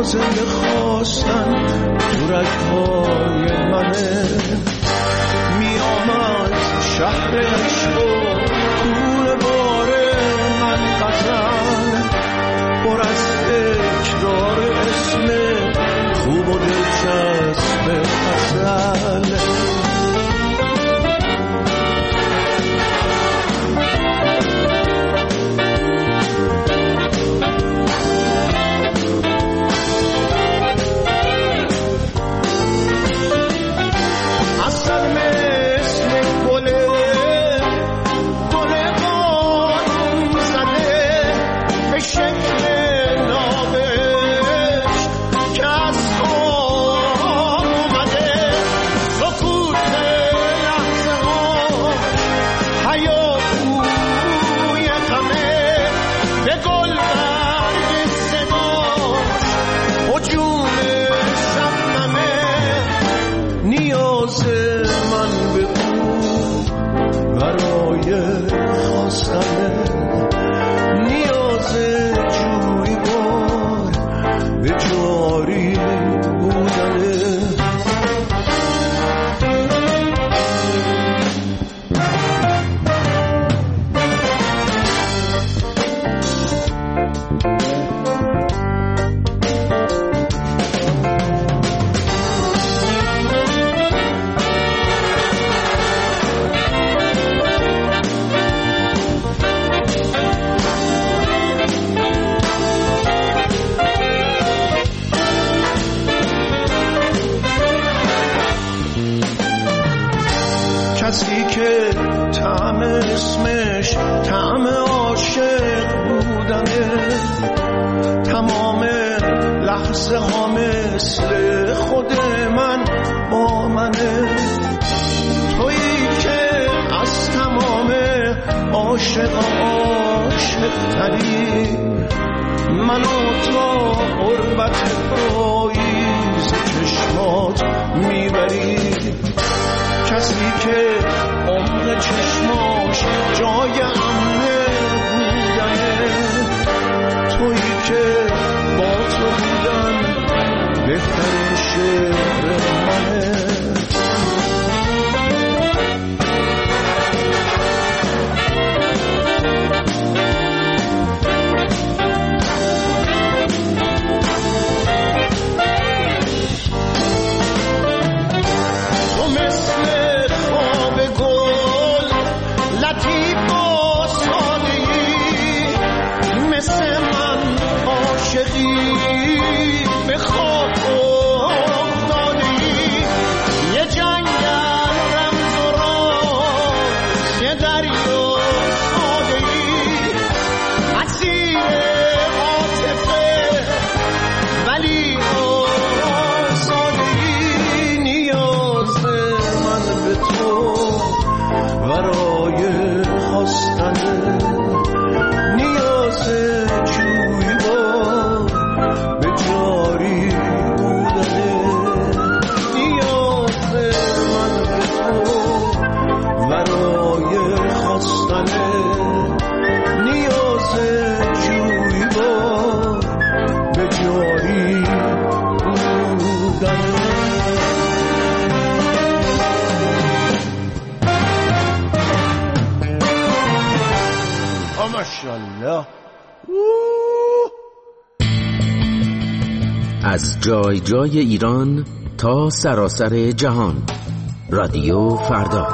زنده خواستن تو رگهای منه. می آمد شهر عشق و کول بار من غزل، پر از تکرار اسم خوب و دلچسب غزل. کسی که طعم اسمش طعم عاشق بودنه، تمام لحظه ها مثل خود من با منه. تویی که از تمام عاشق تری، منو تا غربت پاییز چشمات میبری. کسی که عمق چشماش جای امنه بودنه، تویی که با تو بودن بهترین شعر منه. از جای جای ایران تا سراسر جهان، رادیو فردا.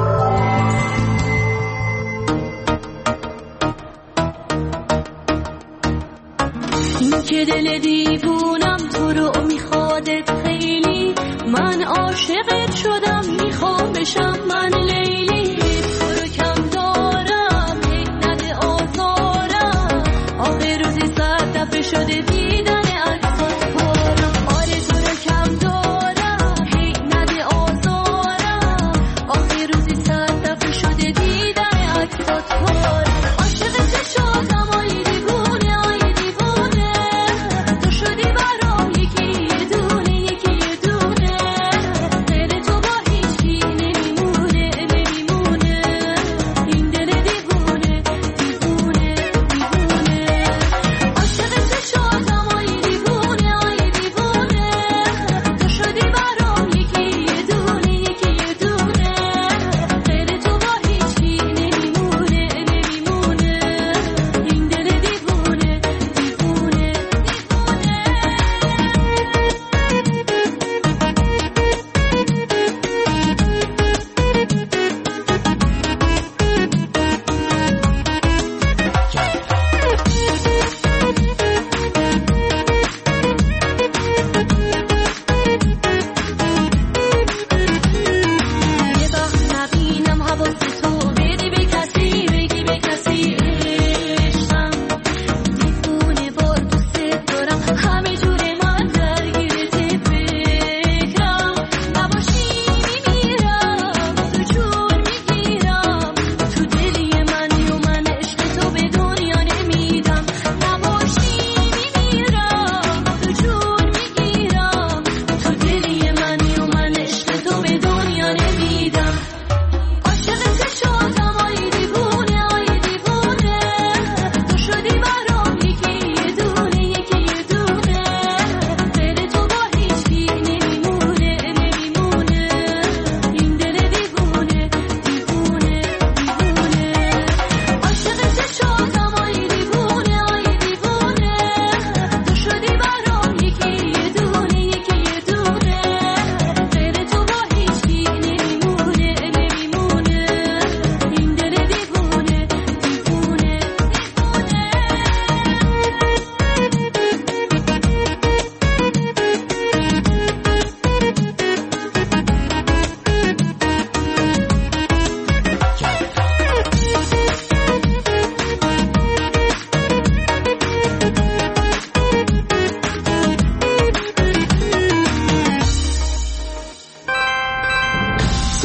این که دل دیوونم تو رو میخوادت خیلی، من عاشقت شدم میخوام بشم من لیلی. تو رو کم دارم هی نده آزارم، آخه روزی 100 دفعه شده دیدن عکسات پارم. آرزو رو کم دارم هی نده آزارم، آخه روزی 100 دفعه شده دیدن عکسات پارم. عاشق چشاتم آی دیوونه آی دیوونه، تو شدی برام یکی یه دونه یکی یه دونه. غیر تو با هیچی نمیمونه نمیمونه.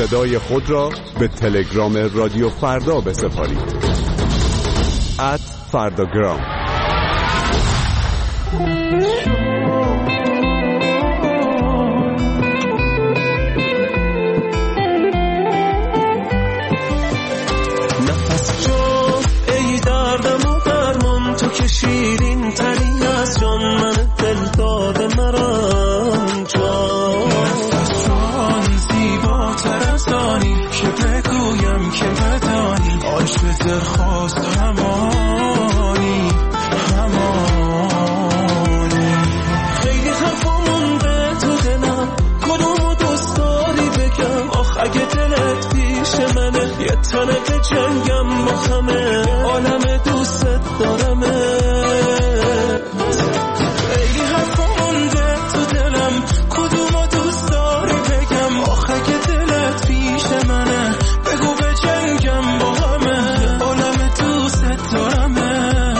صدای خود را به تلگرام رادیو فردا بسپارید. @فرداگرام. نفس جان ای دردم و درمان، تو که شیرین تری از جان، من دل داده مران جان. نفس جان زیباتر از آنی که بگویم که بدانی، عاشق درخواست همانی همانی. خیلی حرفا مونده تو دلم، کدومو دوست داری بگم؟ آخ اگه دلت پیش منه، یه تنه به جنگم با همه عالم دوست دارمه. خیلی حرفا مونده تو دلم، کدومو دوست داری بگم؟ آخ اگه دلت پیش منه، بگو به جنگم با همه عالم دوست دارمه.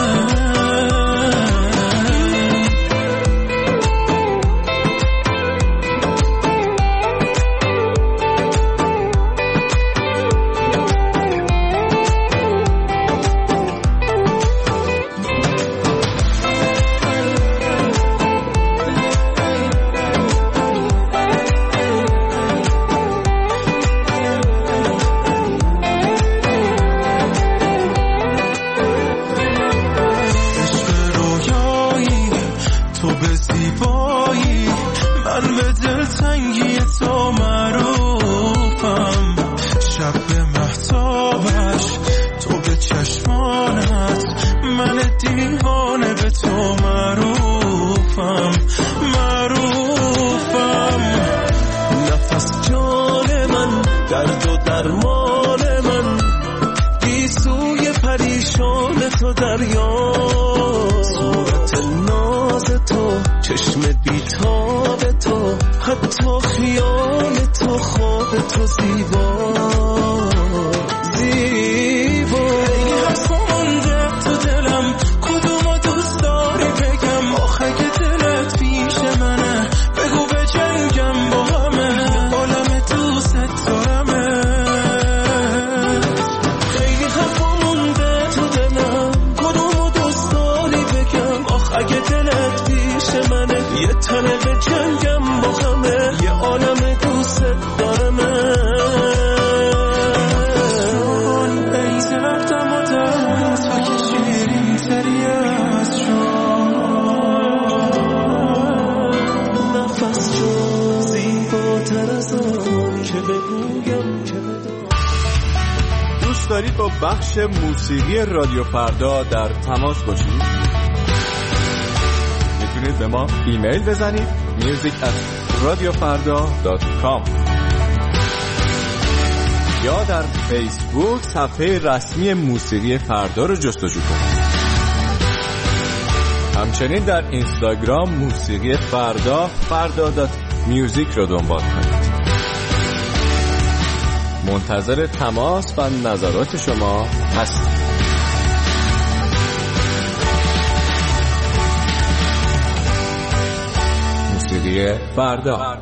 دارید با بخش موسیقی رادیو فردا در تماس باشید؟ میتونید به ما ایمیل بزنید music@radiofarda.com یا در فیسبوک صفحه رسمی موسیقی فردا رو جستجو کنید. همچنین در اینستاگرام موسیقی فردا.music رو دنبال کنید. منتظر تماس و نظرات شما هستیم. موسیقی فردا.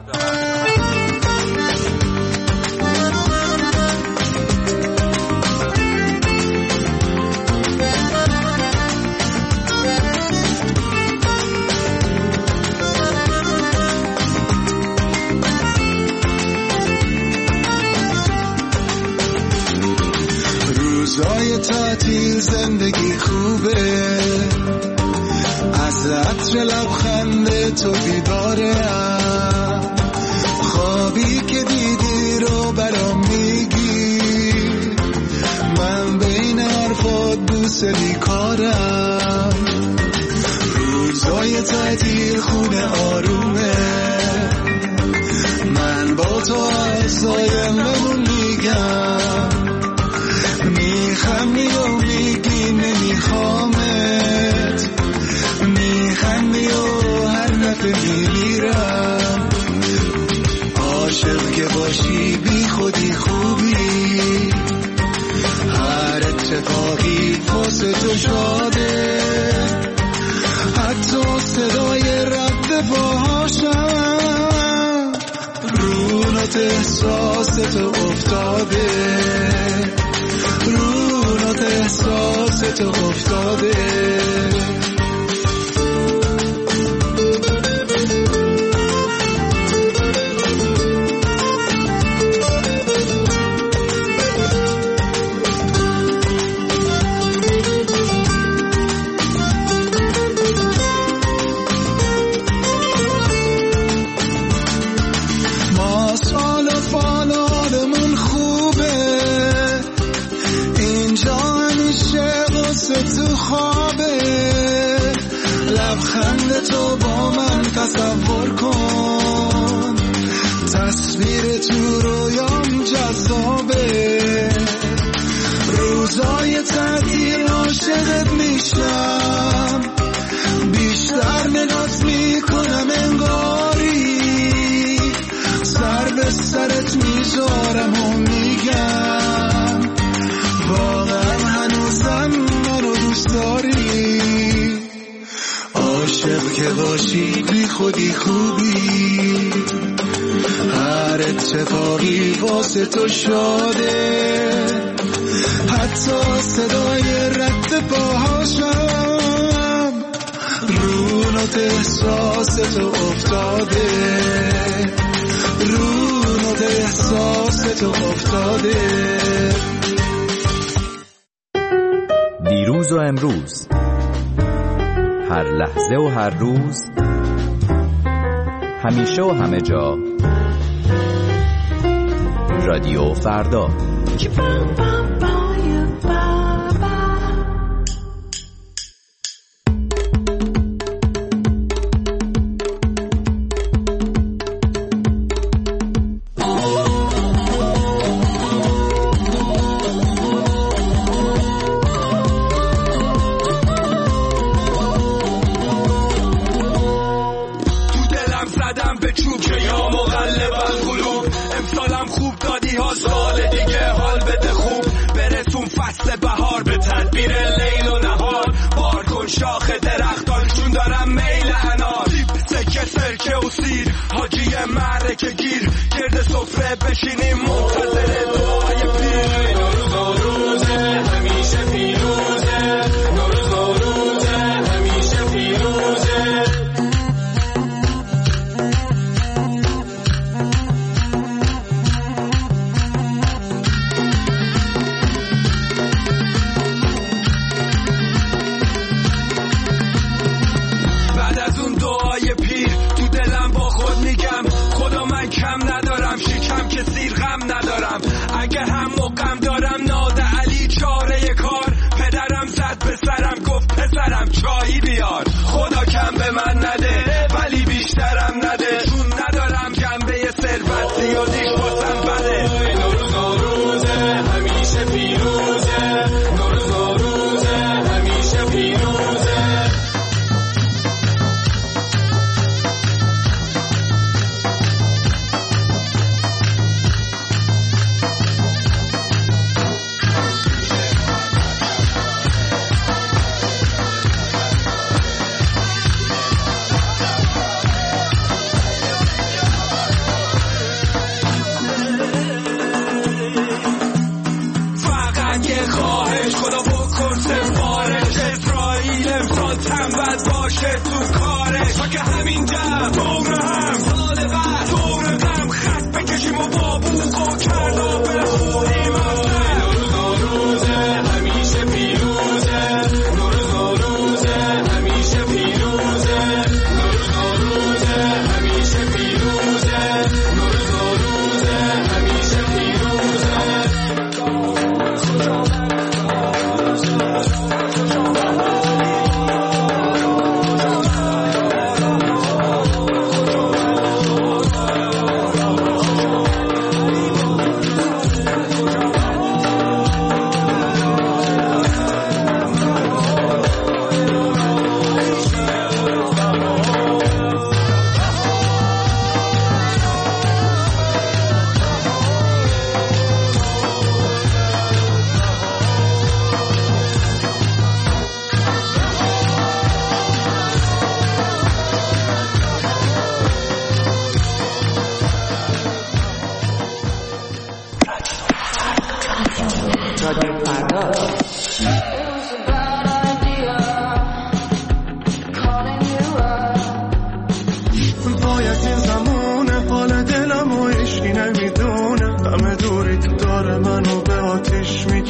روزای تعطیل زندگی خوبه، از عطر لبخند تو بیدارم، خوابی که دیدی رو برام میگی، من بین حرفات دوسری کارم. روزای تعطیل خونه آرومه، من با تو از آینده‌مون میگم، میخندی و میگی نمیخوامت، میخندی و هر دفعه میمیرم. عاشق که باشی بی خودی خوبی، هر اتفاقی واسه تو شاده، حتی صدای رد پاهاشم رو نوت احساس تو افتاده، رو نوت احساس تو افتاده. تو با من تصور کن، تصویر تو رویام جذابه. روزای تعطیل عاشقت میشم، بیشتر نگات میکنم انگاری، سر به سرت میذارم و میگم واقعا هنوزم منو دوست داری. عاشق که باشی بی خودی خوبی، هر اتفاقی واسه تو شاده، حتی صدای رد پاهاشم رو نوت احساس تو افتاده، رو نوت احساس تو افتاده. دیروز و امروز، هر لحظه و هر روز، همیشه و همه جا، رادیو فردا.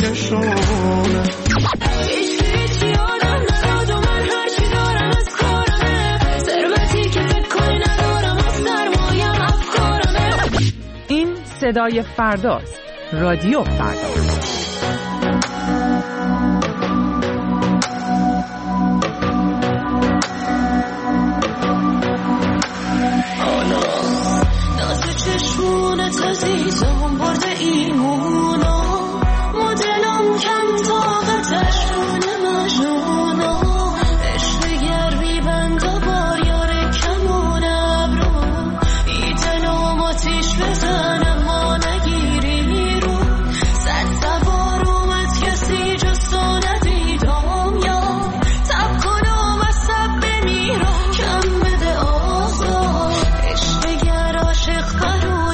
بکشونه. هیچ یادم نداد و من هرچی دارم از کارمه، ثروتی که فکر کنی ندارم از سرمایم افکارمه. این صدای فرداست. رادیو فردا. چشمونت عزیزم برده ایمونا، مدلم کم طاقتش کنه مجنونا، عشق گرمی بند و بار یاره کمون ابرو، ای دلم آتیش بزنم ما نگیری رو، صد سوار اومد کسی جز تو ندیدم یا تب کنم از سب بمیرم کم بده آزاد، عشق گر عاشق قرون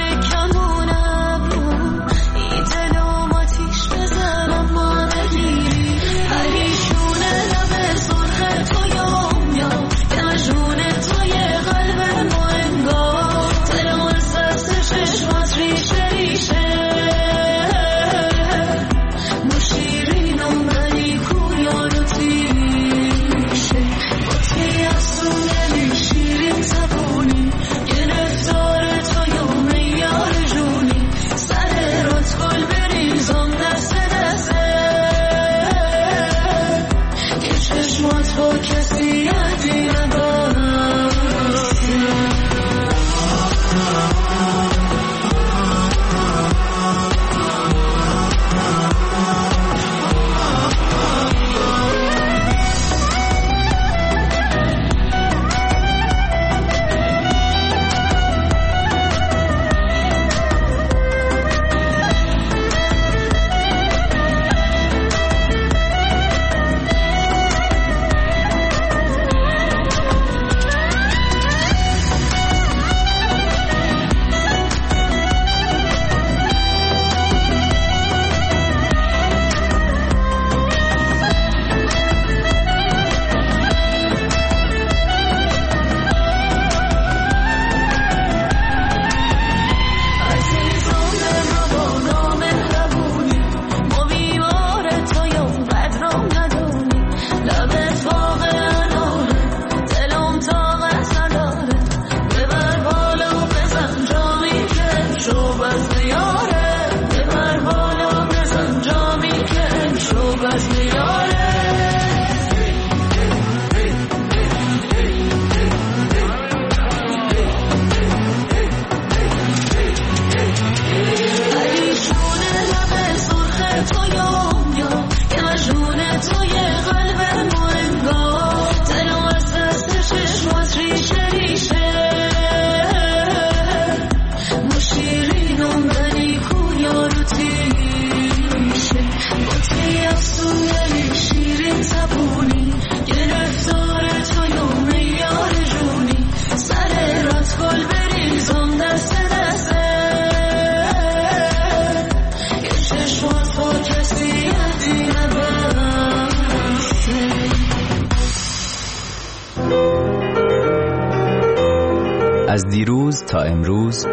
از دیروز تا امروز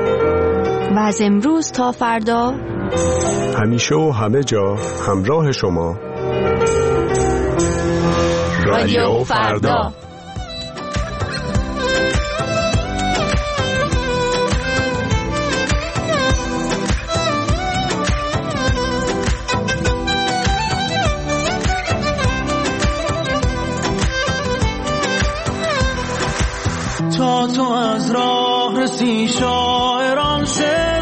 و از امروز تا فردا، همیشه و همه جا همراه شما. رادیو فردا. تا تو از راه رسی شاعران شعر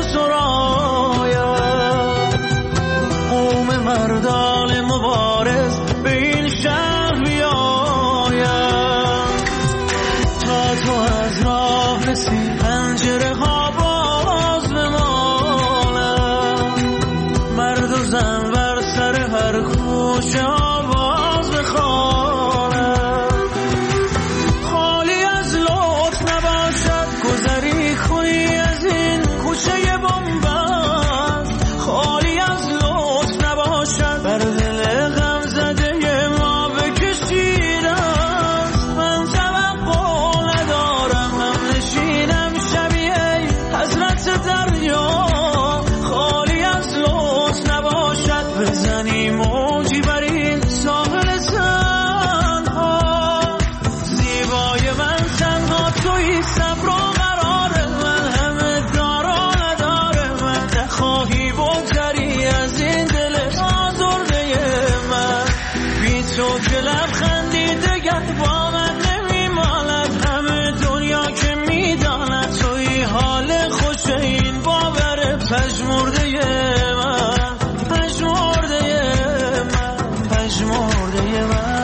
سراید، قوم مردان مبارز به این شهر بیاید. تا تو از راه رسی پنجره ها باز بماند، مرد و زن بر سر هر کوچه ها باز بخواند. خالی از لطف نباشد گذری کنی از این کوچه بنبست، خالی از لطف نباشد بر دل غم زده ما بکشیده است. من توقع ندارم هم نشینم شبیه حضرت دریا، خالی از لطف نباشد بزن تو که لبخندی دگر با من نمیماند، همه دنیا که میداند توی حال خوش این باور پژمرده من، پژمرده من، پژمرده من.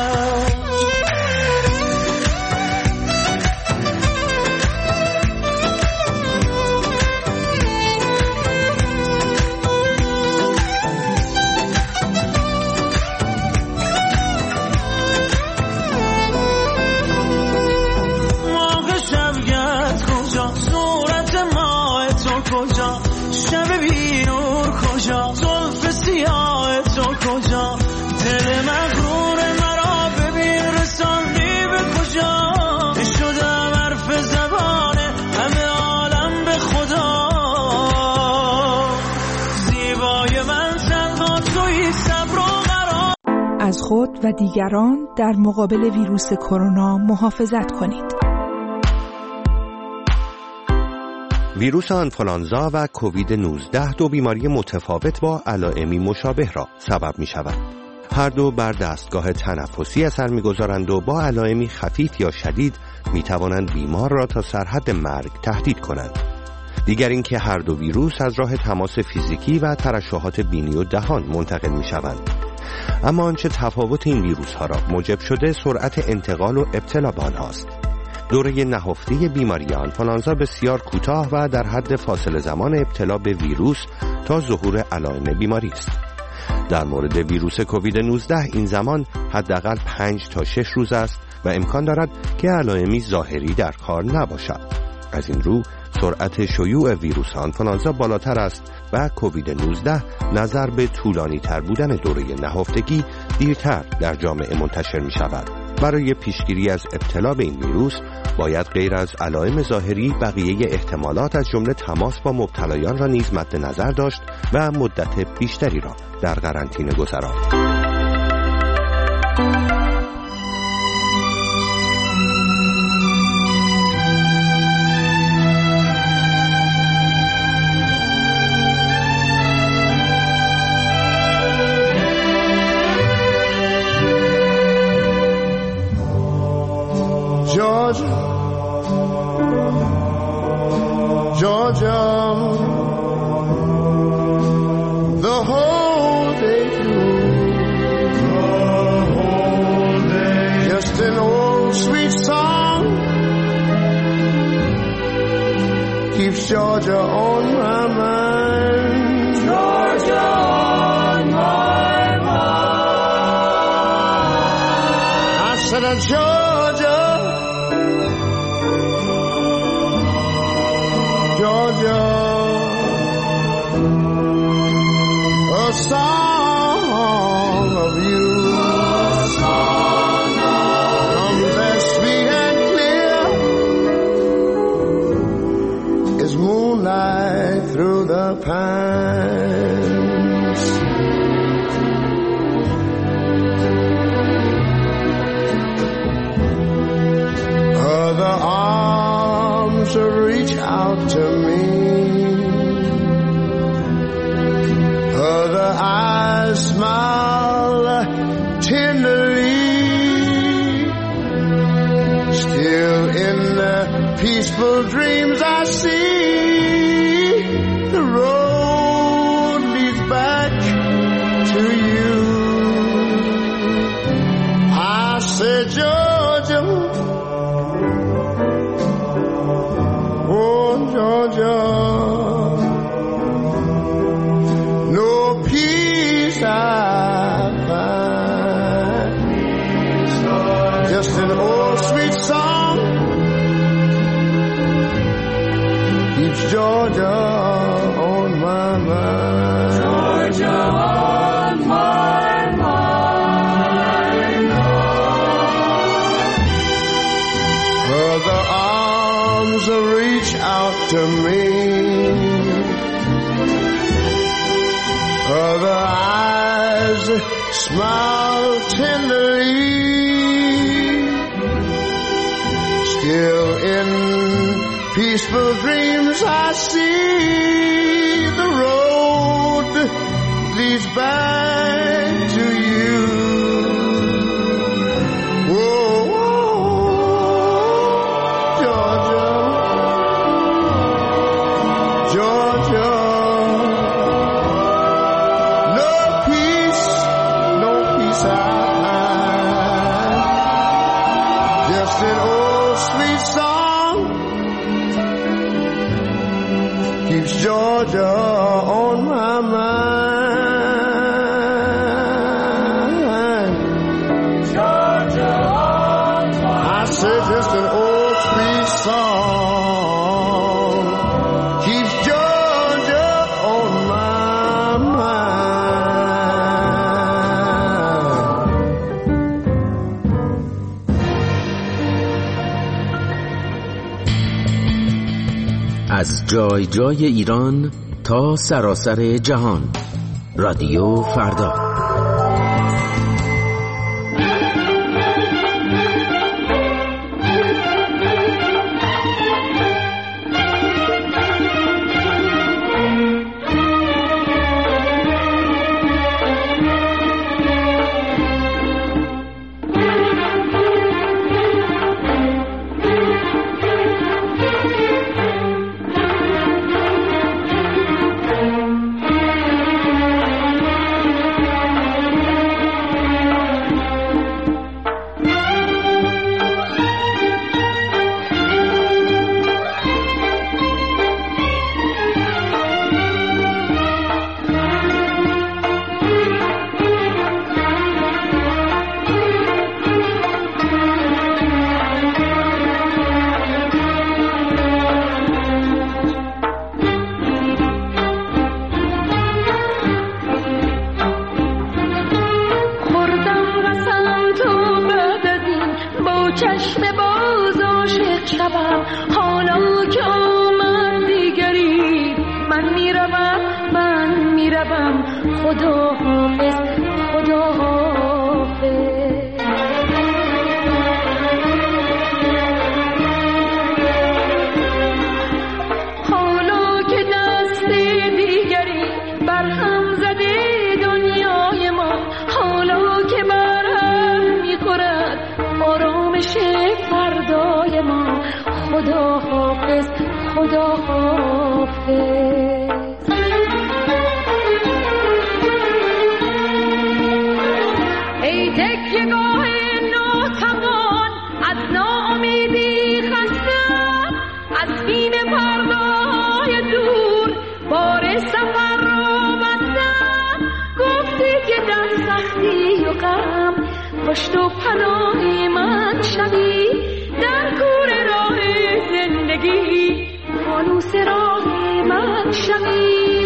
شب بی نور کجا، زلف سیاه تو کجا، دل مغرور مرا ببین رساندی به کجا، شدم حرف زبان همه عالم به خدا، زیبای من تنها توی صبر و قرار. از خود و دیگران در مقابل ویروس کرونا محافظت کنید. ویروس آنفولانزا و کووید 19 دو بیماری متفاوت با علائمی مشابه را سبب می شود. هر دو بر دستگاه تنفسی اثر می گذارند و با علائمی خفیف یا شدید می توانند بیمار را تا سرحد مرگ تهدید کنند. دیگر اینکه هر دو ویروس از راه تماس فیزیکی و ترشحات بینی و دهان منتقل می شوند. اما آنچه تفاوت این ویروس ها را موجب شده سرعت انتقال و ابتلا به آنهاست. دوره نهفته بیماری آنفولانزا بسیار کوتاه و در حد فاصله زمان ابتلا به ویروس تا ظهور علائم بیماری است. در مورد ویروس کووید 19 این زمان حداقل 5 تا 6 روز است و امکان دارد که علائمی ظاهری در کار نباشد. از این رو سرعت شیوع ویروس آنفولانزا بالاتر است و کووید 19 نظر به طولانی تر بودن دوره نهفتگی دیرتر در جامعه منتشر می شود. برای پیشگیری از ابتلا به این ویروس باید غیر از علائم ظاهری بقیه احتمالات از جمله تماس با مبتلایان را نیز مد نظر داشت و مدت بیشتری را در قرنطینه گذراند. Georgia, Georgia, the whole day through, just an old sweet song keeps Georgia on my mind. Georgia on my mind. I said, Georgia, Georgia, a song of you, comes as sweet and clear as moonlight through the pines. Other arms reach out to me, other eyes smile tenderly, still in the peaceful dreams I see, the road leads back to you. I said, Georgia, oh Georgia, no peace I find, just an old sweet song keeps Georgia on my mind. Georgia on my mind. Other arms reach out to me, other eyes smile tenderly, still in peaceful dreams I see, the road leads back to you. song. Keeps Georgia on my mind. از جای جای ایران تا سراسر جهان. رادیو فردا. پشت و پناه من شوی در کور راه زندگی، فانوس راه من شوی.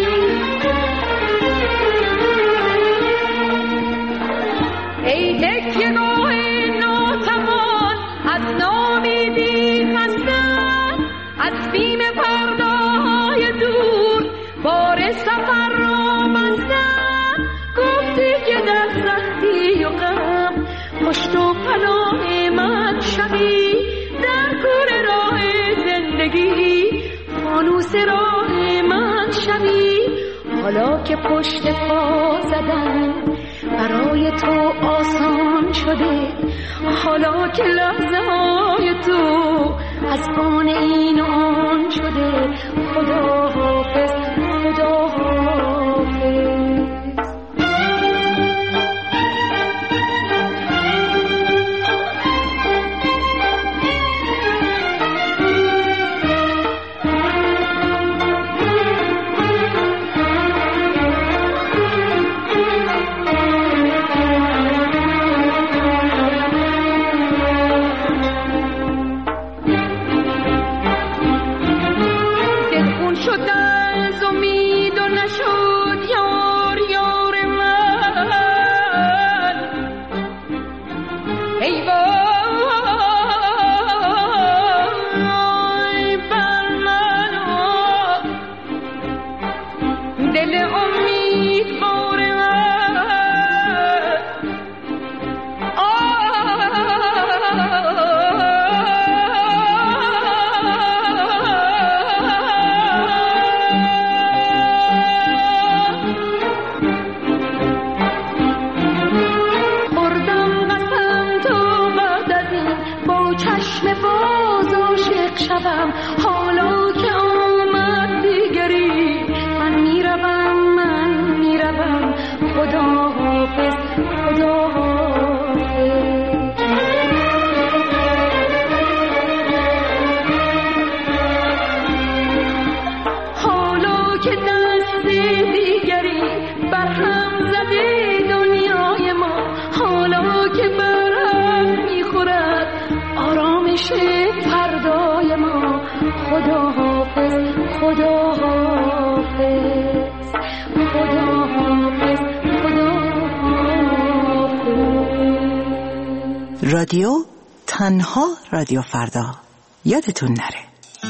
ای تکیه‌گاه ناتوان از ناامیدی خسته، از بیم فرداهای دور بار سفر را بستن. گفتی که در سختی و غم پشت و پناه من شوی در کور راه زندگی، فانوس راه من شوی. حالا که پشت پا زدن برای تو آسان شده، حالا که لحظه های تو از آن این و آن شده، خدا حافظ خدا حافظ. حالا که آمد دیگری، من میروم خدا حافظ خدا حافظ. حالا که دست دیگری برهم زده دنیای ما، حالا که برهم میخورد آرامش فردای ما، خدا حافظ خدا حافظ خدا حافظ خدا حافظ. رادیو تنها رادیو فردا، یادتون نره.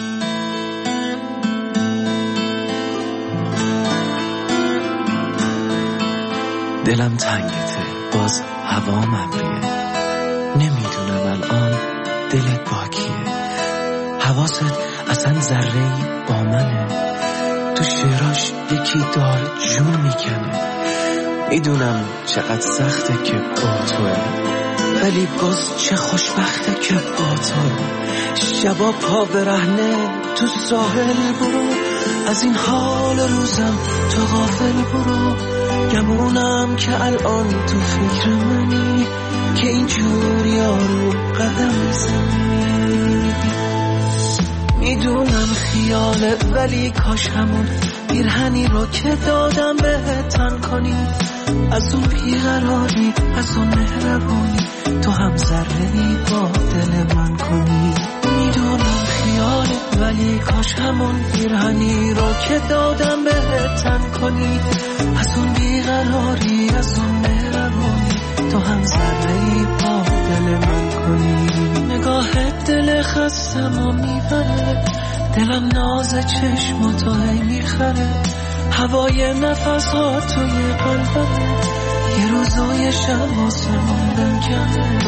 دلم تنگته، باز هوا ابریه، نمیدونم الان دلت با کیه. حواست اصلا ذره‌ای با منه، تو شعراش یکی داره جون میکنه. میدونم چقدر سخته که با توه، ولی باز چه خوشبخته که با توه. شبا پا برهنه تو ساحل برو، از این حال روزم تو غافل برو. گمونم که الان تو فکر منی، که اینجور یارو قدم میزنی. میدونم خیاله ولی کاش همون پیرهنی رو که دادم بهت تن کنی. از اون بیقراری، از اون مهربونی، تو هم ذره‌ای با دل من کنی. میدونم خیاله ولی کاش همون پیرهنی رو که دادم بهت تن کنی. از اون بیقراری، از اون مهربونی، تو هم ذره‌ای با دل من کنی. نگاهت دل خستمو میبره، دلم ناز چشم تو هی میخره. هوای نفس ها توی قلبمه، یه روز و یه شب آسمون دم کنه.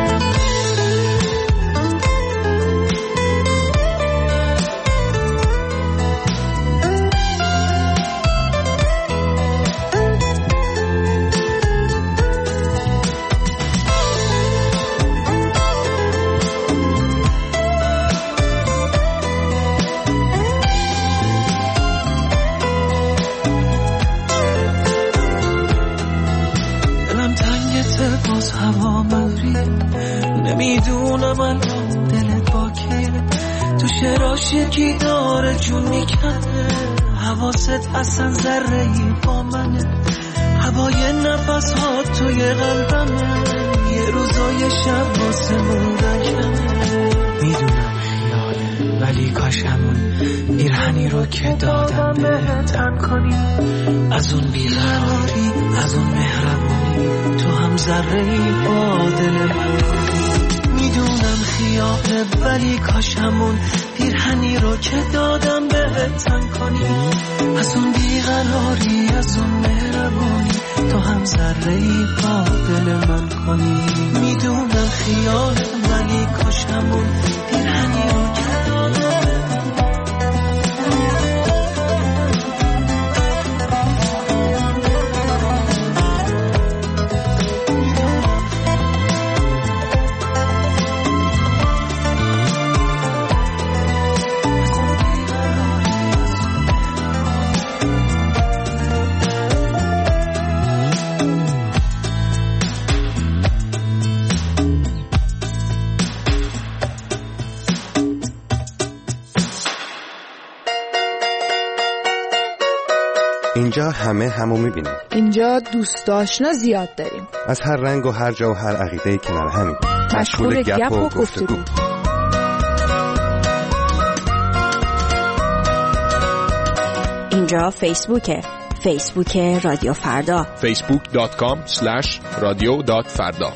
هوا مغریه، نمیدونم الان دلت با کیه. تو شعراش یکی داره جون میکنه، حواست اصلا ذره‌ای با منه. هوای نفس ها توی قلبمه، یه روز و یه شب واسه موندن کمه. میدونم خیاله ولی کاش همون پیرهنی رو که دادم بهت تن کنی. از اون بیقراری، از اون مهربونی، تو هم ذره‌ای با دل من کنی. میدونم خیاله ولی کاش همون پیرهنی رو که دادم بهت تن کنی. از اون بیقراری، از اون مهربونی، تو هم ذره‌ای با دل من کنی. میدونم خیاله ولی کاش همون پیرهنی رو که اینجا همه همو میبینیم. اینجا دوست آشنا زیاد داریم، از هر رنگ و هر جا و هر عقیده‌ای کنار همیم، مشغول گپ و گفتگو. اینجا فیسبوکه، فیسبوک رادیو فردا، facebook.com/radio.farda.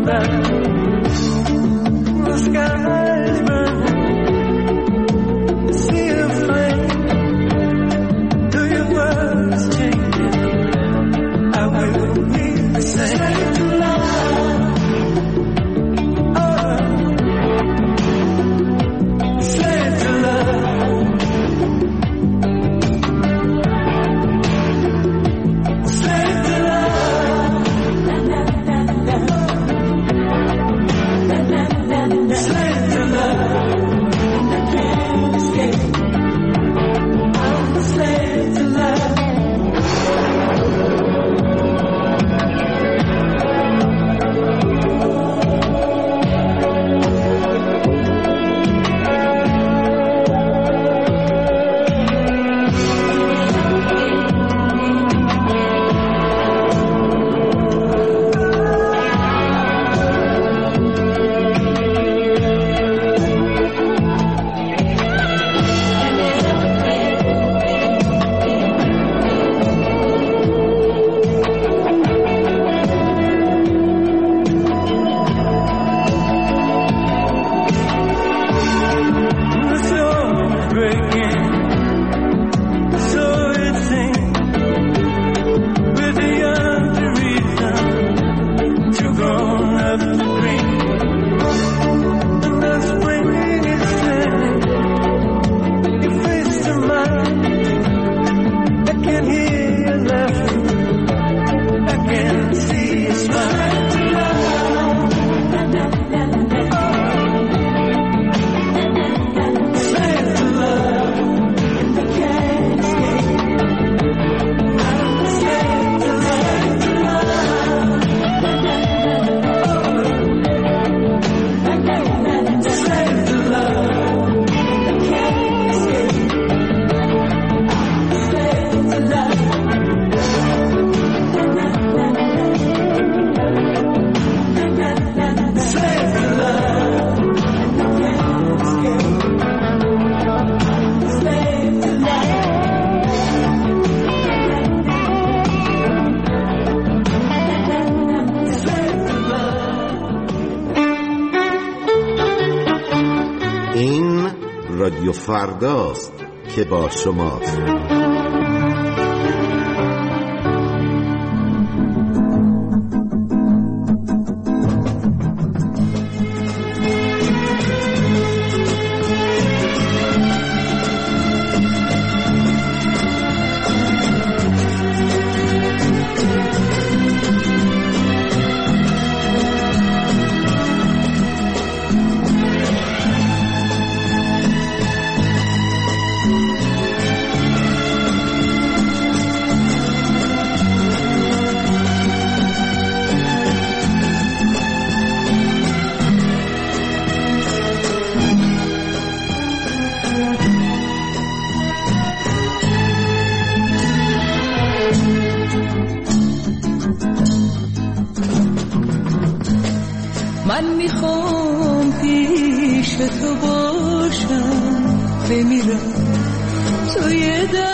رادیو فرداست که با شماست. من میخوام پیش تو باشم، بمیرم توی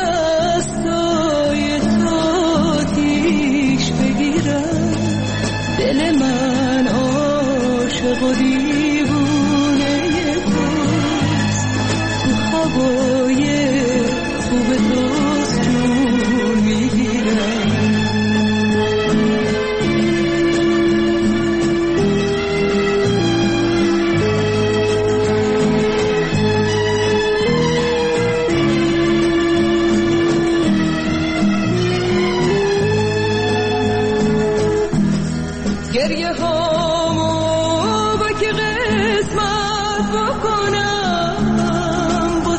دستای تو آتیش بگیرم. دل من عاشق و دیوونه توست، تو هوای خوب توست جون میگیرم. گریه هامو با که قسمت بکنم، با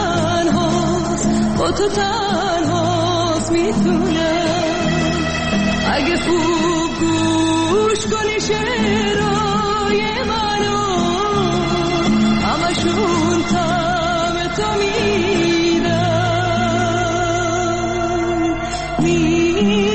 تو تنهاست میتونم. اگه خوب گوش کنی شعرهای منو، همشون طعم تو میدن.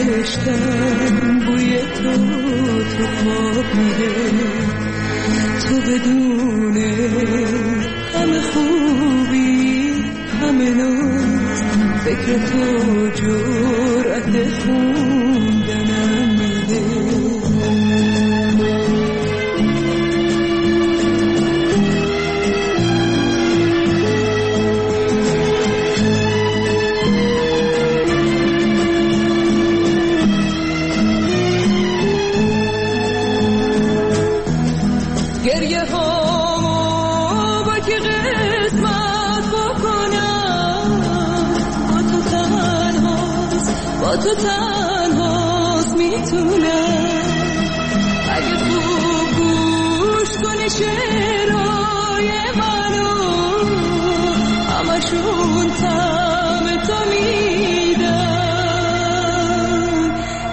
گلشتم بوی تو خواب میده، تو تو بدون همه خوبی همه ناز فکر تو جرأت خوندنم میده گریه ها با که قسمت بکنم با تو تنهاست میتونم اگه خوب گوش کنی شعرهای منو همشون طعم تو میدن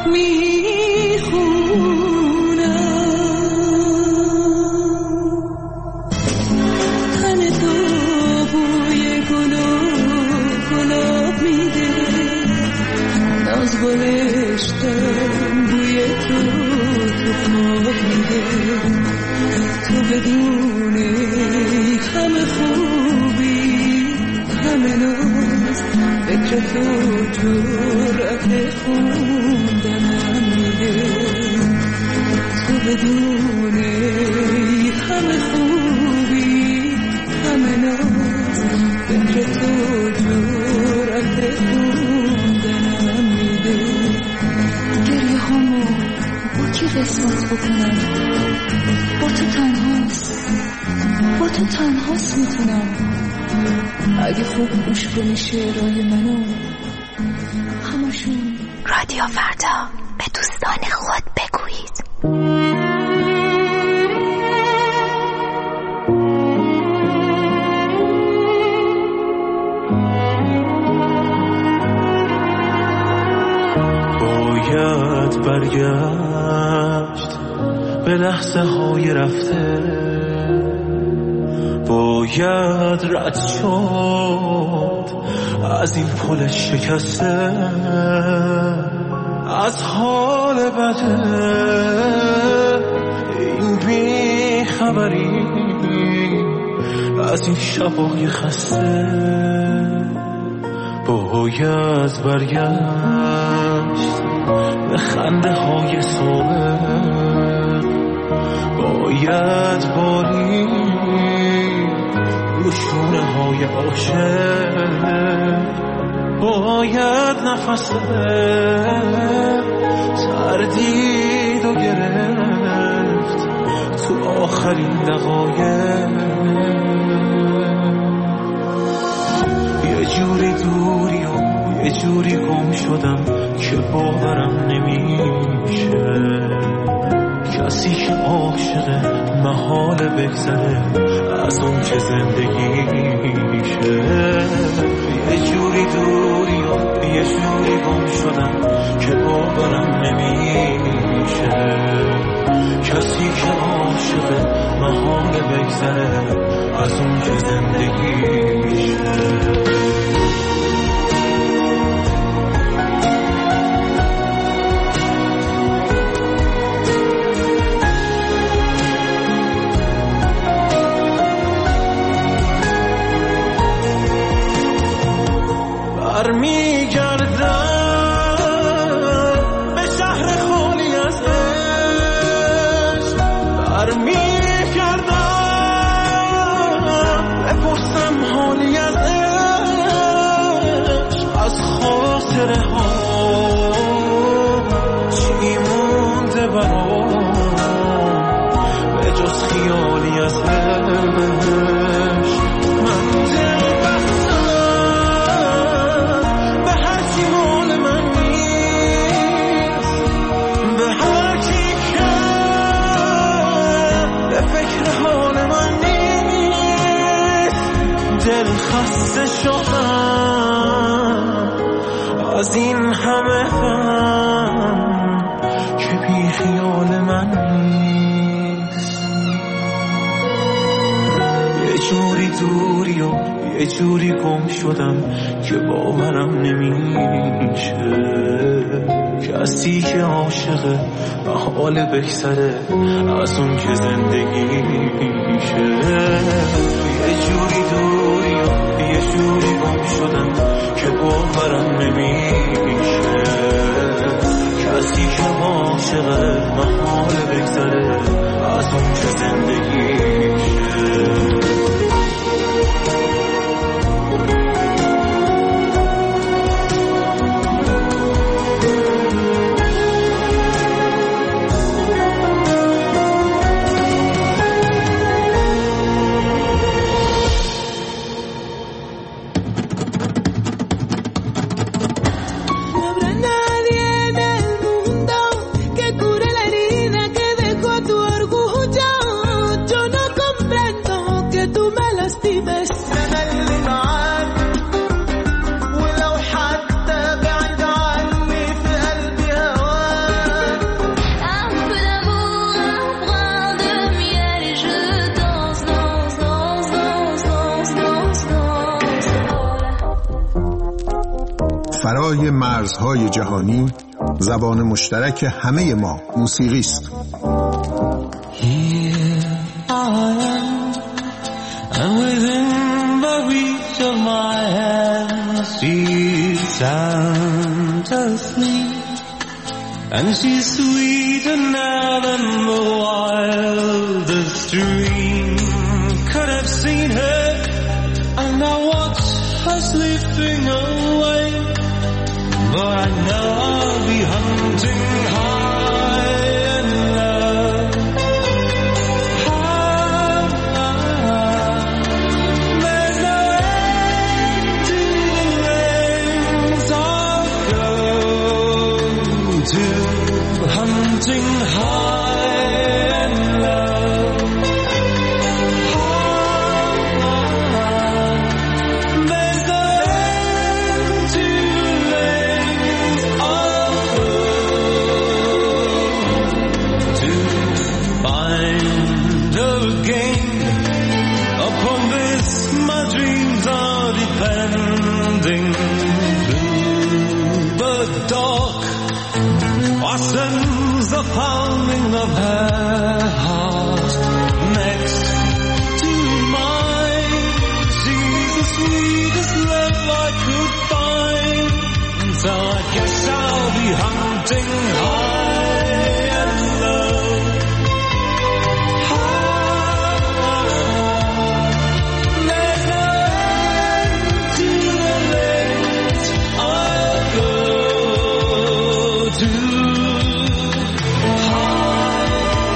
گلشتم بوی تو خواب میده تو بدون همه خوبی همه ناز فکر تو جرأت خوندنم میده تو بدون همه خوبی همه ناز فکر تو جرأت خوندنم میده گریه هامو با کی قسمت بکنم با تو تنهاست میتونم اگه خوب گوش کنی شعرهای منو همشون. رادیو فردا، به دوستان خود بگویید. باید برگشت به لحظه های رفته، باید رد شد از این پل شکسته، از حال بده این بی خبری، از این شبای خسته. باید برگشت به خنده های صبح، باید باری رو شونه های عاشق، باید نفس تردید و گرفت تو آخرین دقایق. یه جوری دوری و یه جوری گم شدم که باورم نمیشه، کسی که عاشق محال بگذره از اون که زندگیشه. یه جوری دوری و یه جوری گم شدم که باورم نمیشه، کسی که عاشق محال بگذره از اون که زندگیشه. برمیگردم به شهر خالی از عشق، برمیگردم بپرسم حالی از عشق، از خاطره ها چی مونده برام به جز خیالی از عشق. خسته شدم از این همه غم که بی خیال من نیست. یه جوری دوری و یه جوری گم شدم که باورم نمیشه، کسی که عاشقه و حال بگذره از اون که زندگی میشه. یه جوری دوری و یه جوری گم شدم که باورم نمیشه. کسی که عاشقه و حال بگذره از اون که زندگی میشه. فرای مرزهای جهانی زبان مشترک همه ما موسیقی است. And she's sweeter now than the wildest dream could have seen her. And I watch her slipping away, but I know I'll be hunting high and low. There's no end to the lengths I'll go to, hunting high and low. There's no end to the lengths I'll go to find her again. Upon this my dreams are depending. Through the dark I sense the pounding of her heart next to mine. She's the sweetest love I could find, so I guess I'll be hunting high and low. There's no end to the lengths I'll go to.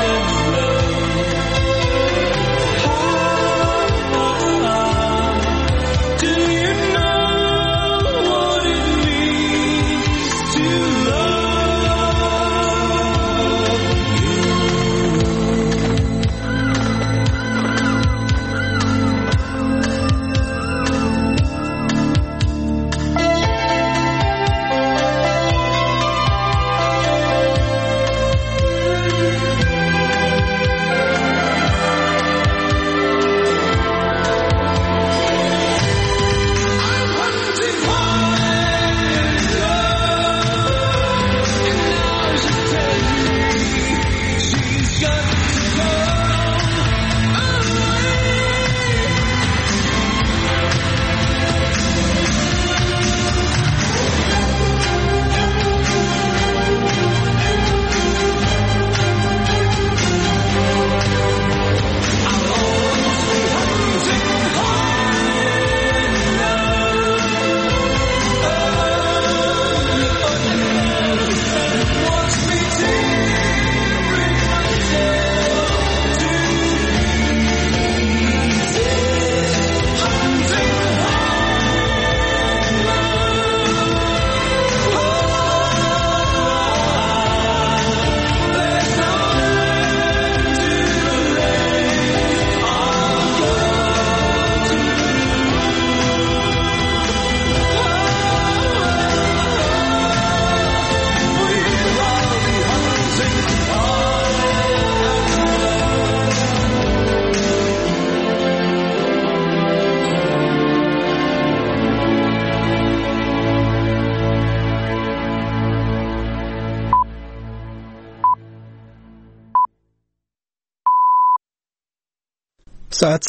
ساعت